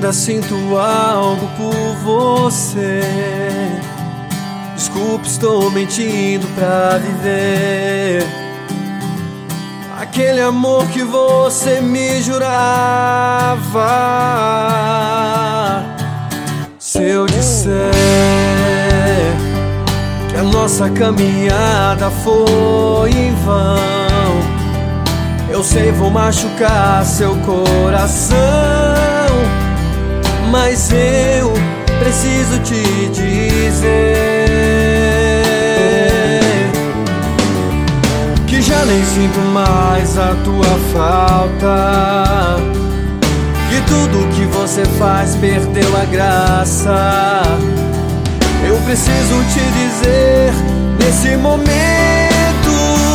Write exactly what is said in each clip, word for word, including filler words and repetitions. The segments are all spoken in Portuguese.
ainda sinto algo por você. Desculpe, estou mentindo pra viver aquele amor que você me jurava. Se eu disser que a nossa caminhada foi em vão, eu sei, vou machucar seu coração, mas eu preciso te dizer que já nem sinto mais a tua falta, que tudo que você faz perdeu a graça. Eu preciso te dizer nesse momento,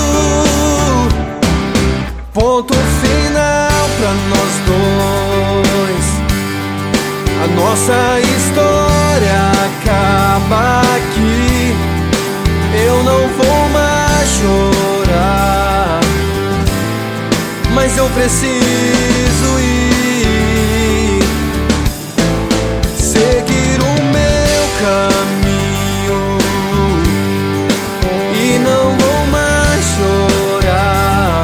ponto final pra nós dois. A nossa história acaba aqui. Eu não vou mais chorar, mas eu preciso ir, seguir o meu caminho, e não vou mais chorar.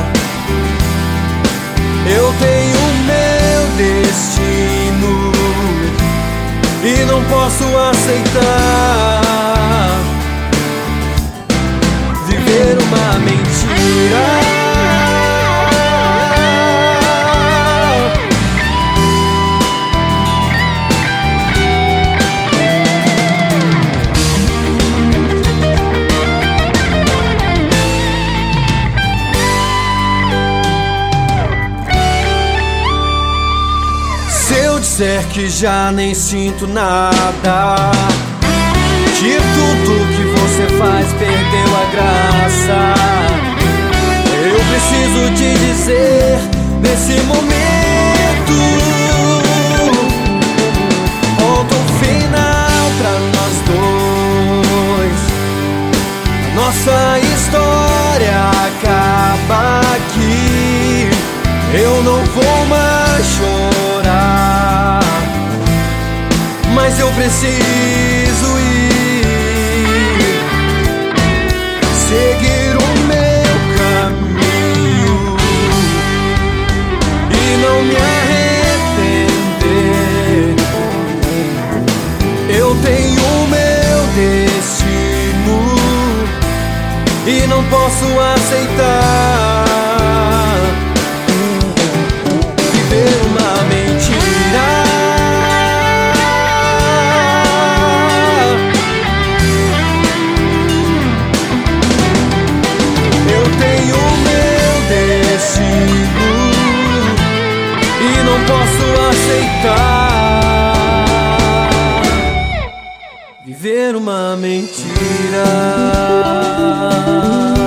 Eu tenho meu destino e não posso aceitar viver uma mentira. Se eu disser que já nem sinto nada, que tudo que você faz perdeu a graça, eu preciso te dizer nesse momento, ponto final pra nós dois. Nossa história acaba aqui. Eu não vou mais chorar, mas eu preciso ir, seguir o meu caminho e não me arrepender. Eu tenho o meu destino e não posso aceitar viver uma mentira. Eu tenho o meu destino e não posso aceitar viver uma mentira.